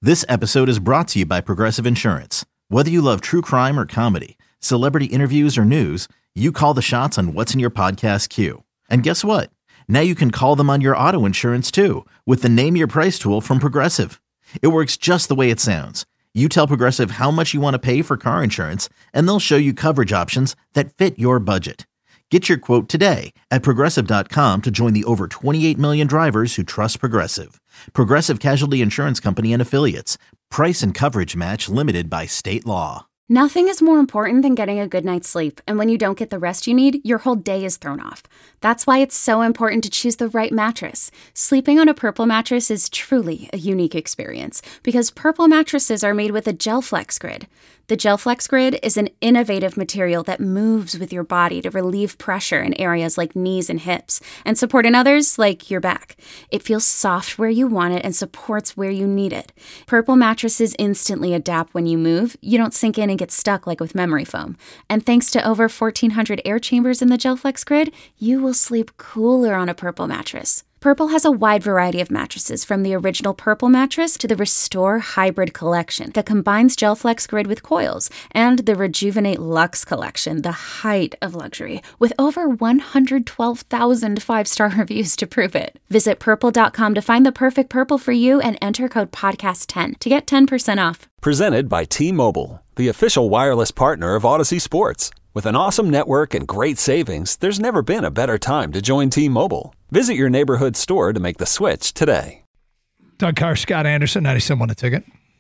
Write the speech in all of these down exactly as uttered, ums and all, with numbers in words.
This episode is brought to you by Progressive Insurance. Whether you love true crime or comedy, celebrity interviews or news, you call the shots on what's in your podcast queue. And guess what? Now you can call them on your auto insurance too with the Name Your Price tool from Progressive. It works just the way it sounds. You tell Progressive how much you want to pay for car insurance, and they'll show you coverage options that fit your budget. Get your quote today at Progressive dot com to join the over twenty-eight million drivers who trust Progressive. Progressive Casualty Insurance Company and Affiliates. Price and coverage match limited by state law. Nothing is more important than getting a good night's sleep, and when you don't get the rest you need, your whole day is thrown off. That's why it's so important to choose the right mattress. Sleeping on a Purple mattress is truly a unique experience because Purple mattresses are made with a GelFlex grid. The GelFlex grid is an innovative material that moves with your body to relieve pressure in areas like knees and hips and support in others like your back. It feels soft where you want it and supports where you need it. Purple mattresses instantly adapt when you move. You don't sink in and get stuck like with memory foam. And thanks to over fourteen hundred air chambers in the GelFlex grid, you will sleep cooler on a Purple mattress. Purple has a wide variety of mattresses, from the original Purple mattress to the Restore Hybrid collection that combines GelFlex grid with coils, and the Rejuvenate Luxe collection, the height of luxury, with over one hundred twelve thousand five-star reviews to prove it. Visit purple dot com to find the perfect Purple for you and enter code podcast ten to get ten percent off. Presented by T-Mobile, the official wireless partner of Odyssey Sports. With an awesome network and great savings, there's never been a better time to join T-Mobile. Visit your neighborhood store to make the switch today. Doug Carr, Scott Anderson, ninety-seven won a ticket.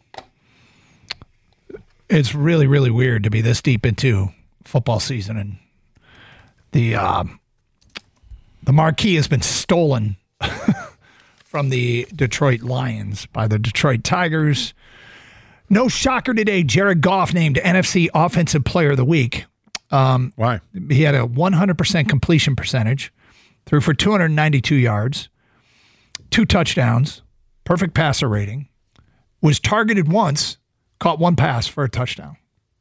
It's really, really weird to be this deep into football season, and the uh, the marquee has been stolen from the Detroit Lions by the Detroit Tigers. No shocker today, Jared Goff named N F C Offensive Player of the Week. Um, Why? He had a one hundred percent completion percentage, threw for two hundred ninety-two yards, two touchdowns, perfect passer rating, was targeted once, caught one pass for a touchdown.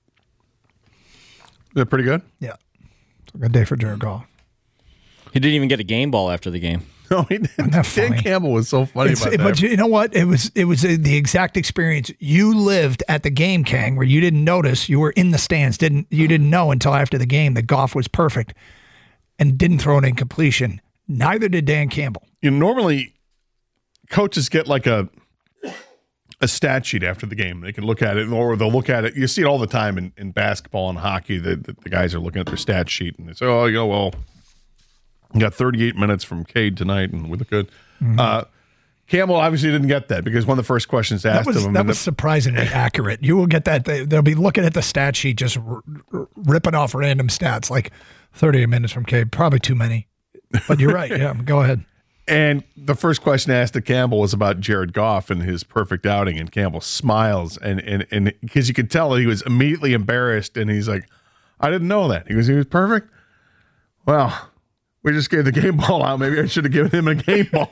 Is that pretty good? Yeah. It's a good day for Jared Goff. He didn't even get a game ball after the game. No, he didn't. Dan funny? Campbell was so funny It's, about that. but you know what? It was it was the exact experience you lived at the game, Kang, where you didn't notice. You were in the stands. Didn't you didn't know until after the game that Goff was perfect and didn't throw an incompletion. Neither did Dan Campbell. You know, normally coaches get like a a stat sheet after the game. They can look at it, or they'll look at it. You see it all the time in, in basketball and hockey. The, the, the guys are looking at their stat sheet and they say, "Oh, you know, well, we got thirty-eight minutes from Cade tonight, and we look good." Mm-hmm. Uh, Campbell obviously didn't get that because one of the first questions asked that was, of him. That was the, surprisingly accurate. You will get that. They, they'll be looking at the stat sheet, just r- r- ripping off random stats, like thirty-eight minutes from Cade. Probably too many. But you're right. Yeah, go ahead. And the first question asked to Campbell was about Jared Goff and his perfect outing, and Campbell smiles, and and and because you could tell he was immediately embarrassed, and he's like, "I didn't know that." He goes, "He was perfect." Well, we just gave the game ball out. Maybe I should have given him a game ball.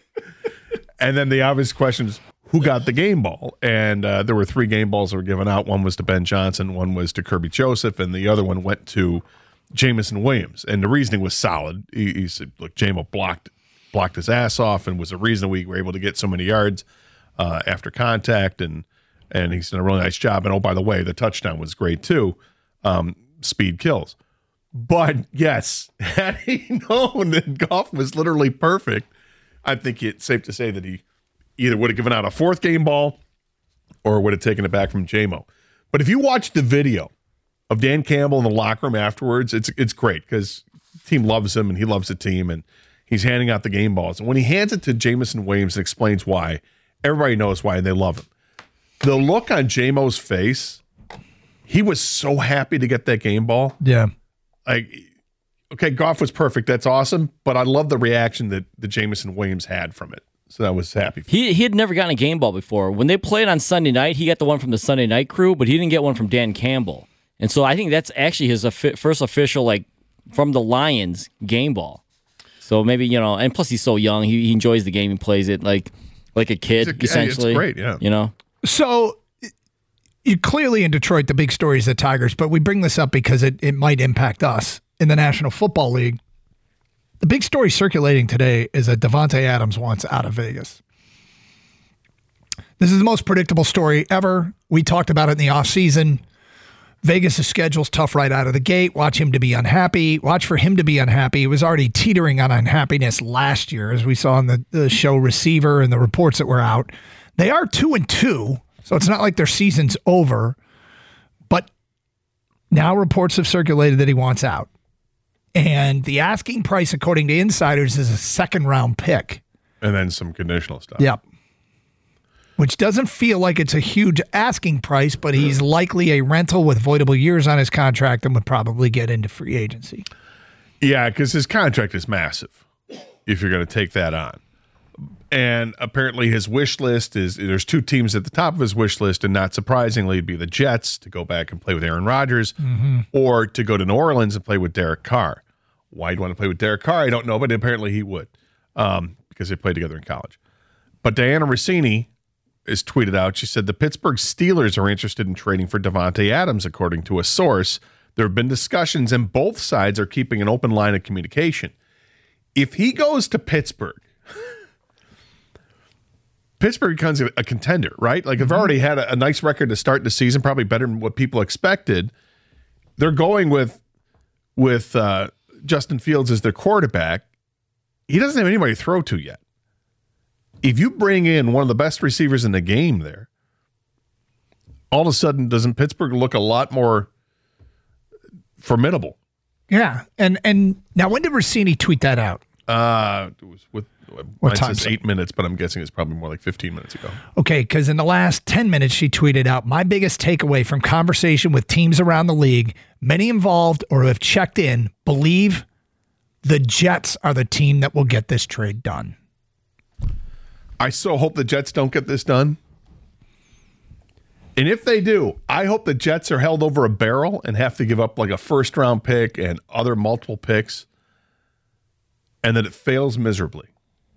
And then the obvious question is, who got the game ball? And uh, there were three game balls that were given out. One was to Ben Johnson, one was to Kirby Joseph, and the other one went to Jameson Williams. And the reasoning was solid. He, he said, look, Jamo blocked blocked his ass off and was the reason we were able to get so many yards uh, after contact. And and he's done a really nice job. And oh, by the way, the touchdown was great too. Um, speed kills. But yes, had he known that Goff was literally perfect, I think it's safe to say that he either would have given out a fourth game ball or would have taken it back from Jamo. But if you watch the video of Dan Campbell in the locker room afterwards, it's it's great because the team loves him and he loves the team, and he's handing out the game balls. And when he hands it to Jameson Williams and explains why, everybody knows why and they love him. The look on Jamo's face, he was so happy to get that game ball. Yeah. Like, okay, Goff was perfect. That's awesome. But I love the reaction that the Jameson Williams had from it. So that was happy. He he had never gotten a game ball before. When they played on Sunday night, he got the one from the Sunday night crew, but he didn't get one from Dan Campbell. And so I think that's actually his first official, like, from the Lions game ball. So maybe, you know, and plus he's so young, he, he enjoys the game, he plays it like like a kid, a, essentially. It's great, yeah. You know? So you clearly in Detroit, the big story is the Tigers, but we bring this up because it, it might impact us in the National Football League. The big story circulating today is that Davante Adams wants out of Vegas. This is the most predictable story ever. We talked about it in the offseason. Vegas' schedule's tough right out of the gate. Watch him to be unhappy. Watch for him to be unhappy. He was already teetering on unhappiness last year, as we saw in the, the show Receiver and the reports that were out. They are two and two, so it's not like their season's over. But now reports have circulated that he wants out. And the asking price, according to insiders, is a second-round pick. And then some conditional stuff. Yep. Which doesn't feel like it's a huge asking price, but he's likely a rental with voidable years on his contract and would probably get into free agency. Yeah, because his contract is massive if you're going to take that on. And apparently his wish list is, there's two teams at the top of his wish list, and not surprisingly, it'd be the Jets to go back and play with Aaron Rodgers, mm-hmm. or to go to New Orleans and play with Derek Carr. Why do you want to play with Derek Carr? I don't know, but apparently he would, um, because they played together in college. But Diana Rossini is tweeted out. She said the Pittsburgh Steelers are interested in trading for Davante Adams, according to a source. There have been discussions, and both sides are keeping an open line of communication. If he goes to Pittsburgh, Pittsburgh becomes a, a contender, right? Like, mm-hmm. they've already had a, a nice record to start the season, probably better than what people expected. They're going with with uh, Justin Fields as their quarterback. He doesn't have anybody to throw to yet. If you bring in one of the best receivers in the game there, all of a sudden, doesn't Pittsburgh look a lot more formidable? Yeah. And and now, when did Rossini tweet that out? Uh, it was with what time? Says eight minutes, but I'm guessing it's probably more like fifteen minutes ago. Okay, because in the last ten minutes, she tweeted out, my biggest takeaway from conversation with teams around the league, many involved or who have checked in, believe the Jets are the team that will get this trade done. I so hope the Jets don't get this done. And if they do, I hope the Jets are held over a barrel and have to give up like a first round pick and other multiple picks, and that it fails miserably.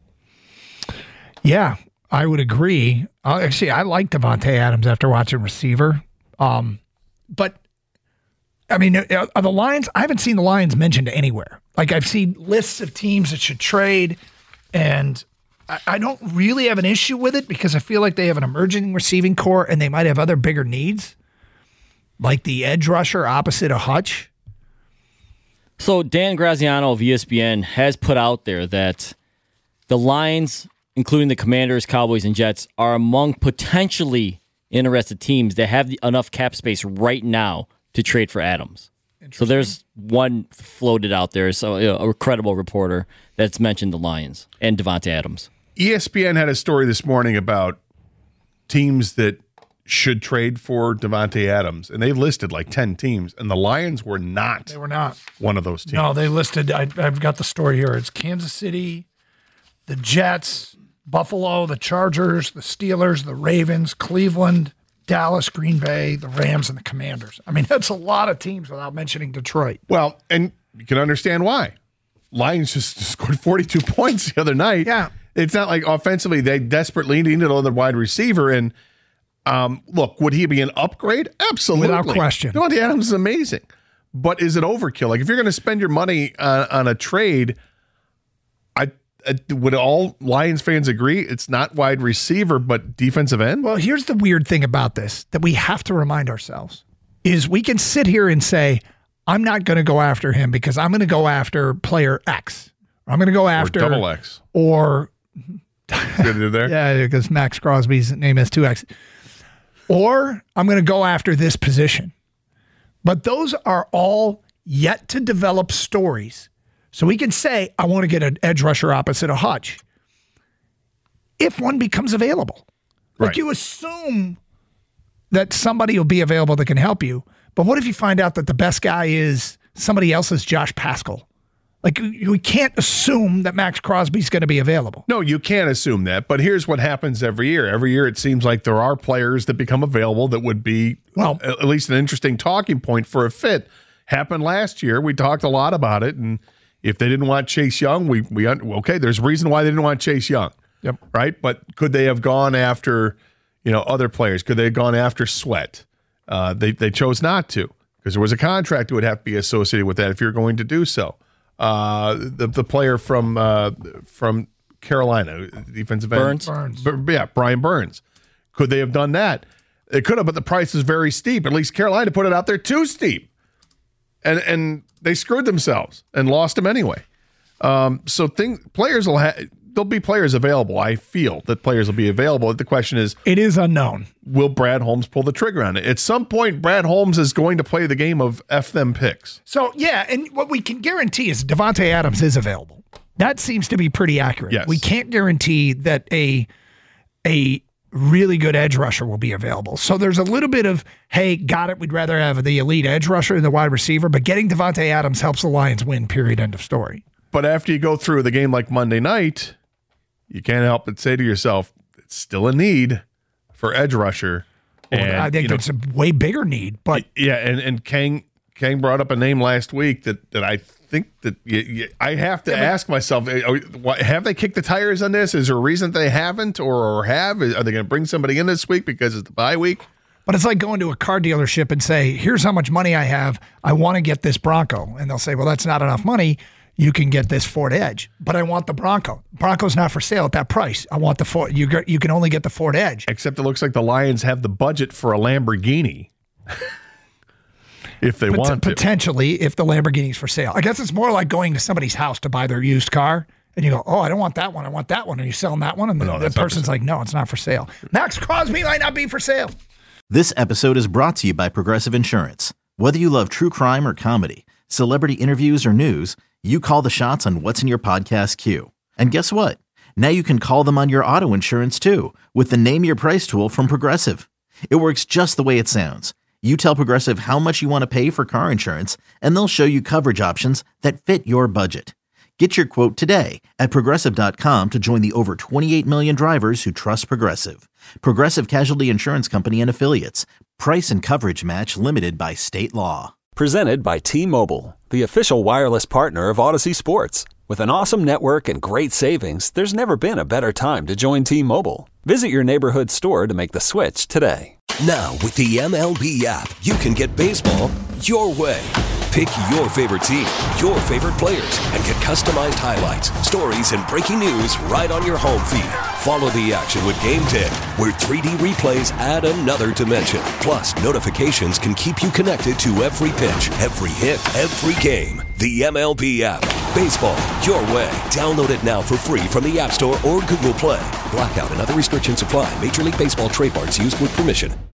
Yeah, I would agree. Uh, actually, I like Davante Adams after watching Receiver. Um, but, I mean, are the Lions, I haven't seen the Lions mentioned anywhere. Like, I've seen lists of teams that should trade, and I, I don't really have an issue with it because I feel like they have an emerging receiving core and they might have other bigger needs, like the edge rusher opposite of Hutch. So Dan Graziano of E S P N has put out there that the Lions, including the Commanders, Cowboys, and Jets, are among potentially interested teams that have the, enough cap space right now to trade for Adams. So there's one floated out there, so you know, a credible reporter that's mentioned the Lions and Davante Adams. E S P N had a story this morning about teams that should trade for Davante Adams, and they listed like ten teams, and the Lions were not. They were not one of those teams. No, they listed. I, I've got the story here. It's Kansas City, the Jets, Buffalo, the Chargers, the Steelers, the Ravens, Cleveland, Dallas, Green Bay, the Rams, and the Commanders. I mean, that's a lot of teams without mentioning Detroit. Well, and you can understand why. Lions just scored forty-two points the other night. Yeah. It's not like offensively they desperately needed another wide receiver. And um, look, would he be an upgrade? Absolutely. Without question. Davante Adams is amazing. But is it overkill? Like, if you're going to spend your money uh, on a trade, I uh, would all Lions fans agree it's not wide receiver, but defensive end? Well, here's the weird thing about this that we have to remind ourselves is we can sit here and say, I'm not going to go after him because I'm going to go after player X. I'm going to go after or double X. Or good to do there? Yeah, because Max Crosby's name has two X. Or I'm going to go after this position. But those are all yet to develop stories. So we can say, I want to get an edge rusher opposite of Hutch. If one becomes available. Like, right. You assume that somebody will be available that can help you. But what if you find out that the best guy is somebody else's Josh Pascal? Like, we can't assume that Max Crosby's going to be available. No, you can't assume that. But here's what happens every year. Every year it seems like there are players that become available that would be, well, at least an interesting talking point for a fit. Happened last year. We talked a lot about it. And if they didn't want Chase Young, we, we okay, there's a reason why they didn't want Chase Young. Yep. Right? But could they have gone after, you know, other players? Could they have gone after Sweat? Uh, they, they chose not to because there was a contract that would have to be associated with that if you're going to do so. Uh, the the player from uh, from Carolina, defensive Burns. end, Burns, B- yeah, Brian Burns. Could they have done that? They could have, but the price is very steep. At least Carolina put it out there too steep. And and they screwed themselves and lost them anyway. Um, so thing, players will have, there'll be players available. I feel that players will be available. The question is, it is unknown. Will Brad Holmes pull the trigger on it? At some point, Brad Holmes is going to play the game of F them picks. So, yeah, and what we can guarantee is Davante Adams is available. That seems to be pretty accurate. Yes. We can't guarantee that a a really good edge rusher will be available. So there's a little bit of, hey, got it, we'd rather have the elite edge rusher than the wide receiver, but getting Davante Adams helps the Lions win, period, end of story. But after you go through the game like Monday night, you can't help but say to yourself, it's still a need for edge rusher. Well, and, I think you know, it's a way bigger need. But yeah, and, and Kang Kang brought up a name last week that, that I think that you, you, I have to yeah, ask myself, have they kicked the tires on this? Is there a reason they haven't or, or have? Are they going to bring somebody in this week because it's the bye week? But it's like going to a car dealership and say, here's how much money I have. I want to get this Bronco. And they'll say, well, that's not enough money. You can get this Ford Edge, but I want the Bronco. Bronco's not for sale at that price. I want the Ford. You get, you can only get the Ford Edge. Except it looks like the Lions have the budget for a Lamborghini. If they Pot- want to. Potentially, if the Lamborghini's for sale. I guess it's more like going to somebody's house to buy their used car, and you go, oh, I don't want that one. I want that one. Are you selling that one? And the, no, the person's like, no, it's not for sale. Max Crosby might not be for sale. This episode is brought to you by Progressive Insurance. Whether you love true crime or comedy, celebrity interviews or news, you call the shots on what's in your podcast queue. And guess what? Now you can call them on your auto insurance too with the Name Your Price tool from Progressive. It works just the way it sounds. You tell Progressive how much you want to pay for car insurance, and they'll show you coverage options that fit your budget. Get your quote today at Progressive dot com to join the over twenty-eight million drivers who trust Progressive. Progressive Casualty Insurance Company and Affiliates. Price and coverage match limited by state law. Presented by T-Mobile, the official wireless partner of Odyssey Sports. With an awesome network and great savings, there's never been a better time to join T-Mobile. Visit your neighborhood store to make the switch today. Now, with the M L B app, you can get baseball your way. Pick your favorite team, your favorite players, and get customized highlights, stories, and breaking news right on your home feed. Follow the action with Game ten, where three D replays add another dimension. Plus, notifications can keep you connected to every pitch, every hit, every game. The M L B app. Baseball your way. Download it now for free from the App Store or Google Play. Blackout and other restrictions apply. Major League Baseball trademarks used with permission.